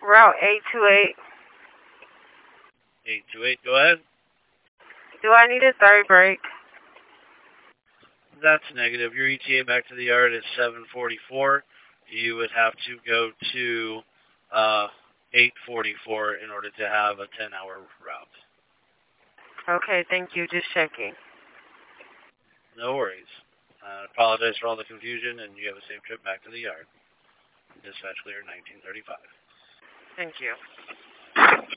Route 828. 828, go ahead. Do I need a third break? That's negative. Your ETA back to the yard is 7:44. You would have to go to 8:44 in order to have a 10-hour route. Okay, thank you. Just checking. No worries. I apologize for all the confusion, and you have a safe trip back to the yard. Dispatch clear 1935. Thank you.